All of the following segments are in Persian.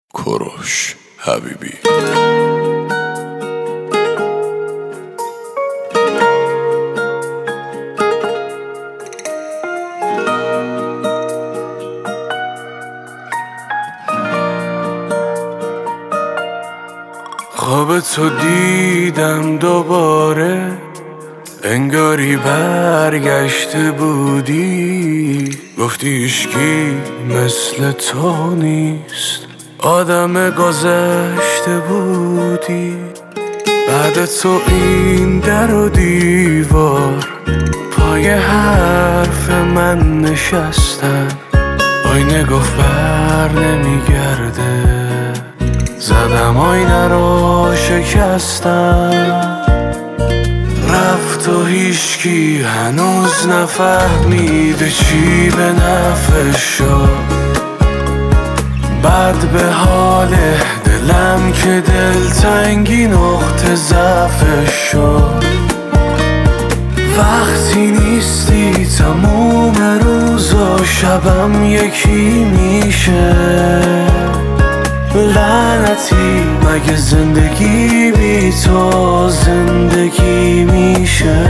کوروش حبیبی. خواب تو دیدم دوباره، انگاری برگشته بودی. گفتی هیچکی مثل تو نیست، آدم گذشته بودی. بعد تو این در و دیوار، پای حرف من نشستم. آینه گفت بر نمیگرده، زدم آینه رو شکستم. رفت و هیچکی هنوز نفهمیده چی به نفعش شد. بد به حال دلم که دلتنگی نقطه ضعفش شد. وقتی نیستی تموم روز و شبم یکی میشه. لعنتی مگه زندگی بی تو زندگی میشه؟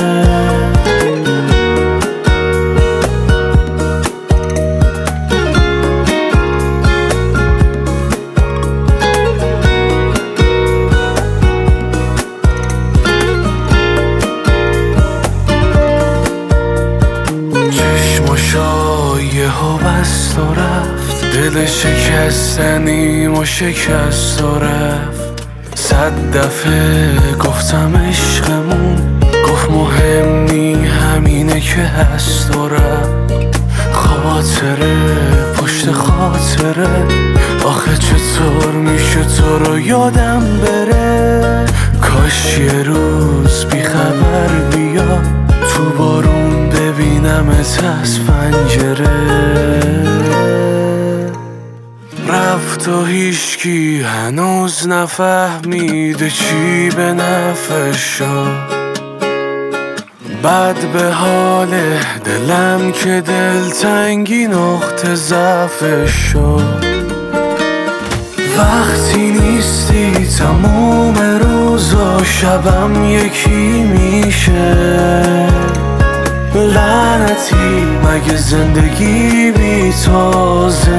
چشماشو یهو بست و رفت، دل شکستنیم و شکست و رفت. 100 دفعه گفتم عشقمون، گفت مهم نی همینه که هست و رفت. خاطره پشت خاطره، آخه چطور میشه تو رو یادم بره؟ کاش یه روز بی خبر بیا، تو بارون ببینمت از پنجره. رفت و هیچکی هنوز نفهمیده چی به نفعش شد. بد به حال دلم که دلتنگی نقطه ضعفش شد. وقتی نیستی تموم روز و شبم یکی میشه. لعنتی مگه زندگی بی تو